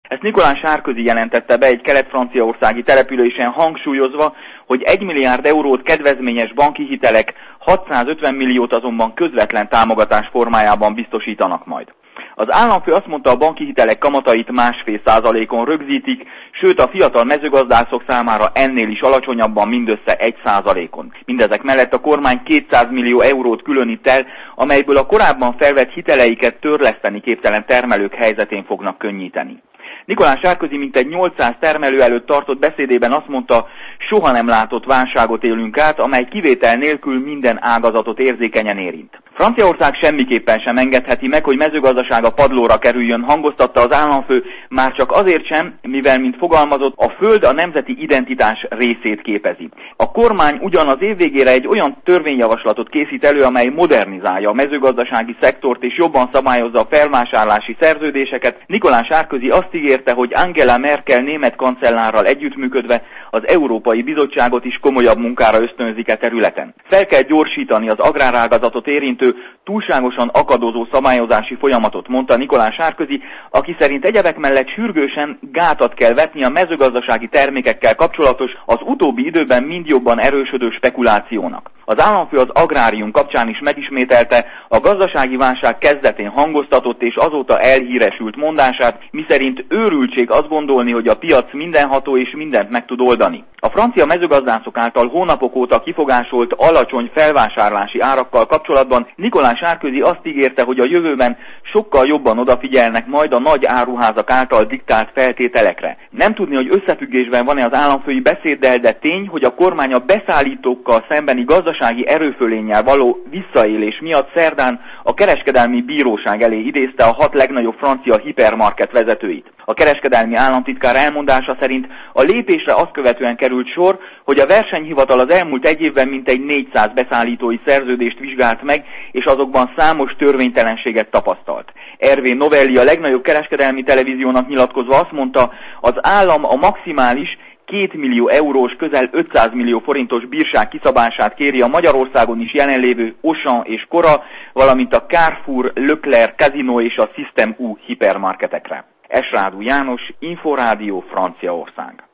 Ezt Nicolas Sarkozy jelentette be egy kelet-franciaországi településen, hangsúlyozva, hogy 1 milliárd eurót kedvezményes banki hitelek, 650 milliót azonban közvetlen támogatás formájában biztosítanak majd. Az államfő azt mondta, a banki hitelek kamatait 1,5%-on rögzítik, sőt a fiatal mezőgazdászok számára ennél is alacsonyabban, mindössze 1%-on. Mindezek mellett a kormány 200 millió eurót különít el, amelyből a korábban felvett hiteleiket törleszteni képtelen termelők helyzetén fognak könnyíteni. Nicolas Sarkozy mintegy 800 termelő előtt tartott beszédében azt mondta, soha nem látott válságot élünk át, amely kivétel nélkül minden ágazatot érzékenyen érint. Franciaország semmiképpen sem engedheti meg, hogy mezőgazdasága padlóra kerüljön, hangoztatta az államfő, már csak azért sem, mivel, mint fogalmazott, a föld a nemzeti identitás részét képezi. A kormány ugyan az év végére egy olyan törvényjavaslatot készít elő, amely modernizálja a mezőgazdasági szektort és jobban szabályozza a felvásárlási szerződéseket. Nicolas Sarkozy azt ígérte, hogy Angela Merkel német kancellárral együttműködve az Európai Bizottságot is komolyabb munkára ösztönzik e területen. Fel kell gyorsítani az agrárágazatot érintő túlságosan akadozó szabályozási folyamatot, mondta Nicolas Sarkozy, aki szerint egyebek mellett sürgősen gátat kell vetni a mezőgazdasági termékekkel kapcsolatos, az utóbbi időben mind jobban erősödő spekulációnak. Az államfő az agrárium kapcsán is megismételte a gazdasági válság kezdetén hangoztatott és azóta elhíresült mondását, miszerint őrültség azt gondolni, hogy a piac mindenható és mindent meg tud oldani. A francia mezőgazdászok által hónapok óta kifogásolt alacsony felvásárlási árakkal kapcsolatban Nicolas Sarkozy azt ígérte, hogy a jövőben sokkal jobban odafigyelnek majd a nagy áruházak által diktált feltételekre. Nem tudni, hogy összefüggésben van-e az államfői beszéddel, de tény, hogy a kormány a beszállítókkal szembeni gazdasági erőfölénnyel való visszaélés miatt szerdán a kereskedelmi bíróság elé idézte a 6 legnagyobb francia hipermarket vezetőit. A kereskedelmi államtitkár elmondása szerint a lépésre azt követően került sor, hogy a versenyhivatal az elmúlt egy évben mintegy 400 beszállítói szerződést vizsgált meg, és azokban számos törvénytelenséget tapasztalt. Hervé Novelli, a legnagyobb kereskedelmi televíziónak nyilatkozva azt mondta, az állam a maximális 2 millió eurós, közel 500 millió forintos bírság kiszabását kéri a Magyarországon is jelenlévő Auchan és Cora, valamint a Carrefour, Leclerc, Casino és a Système U hipermarketekre. Esrádú János, Inforádió, Franciaország.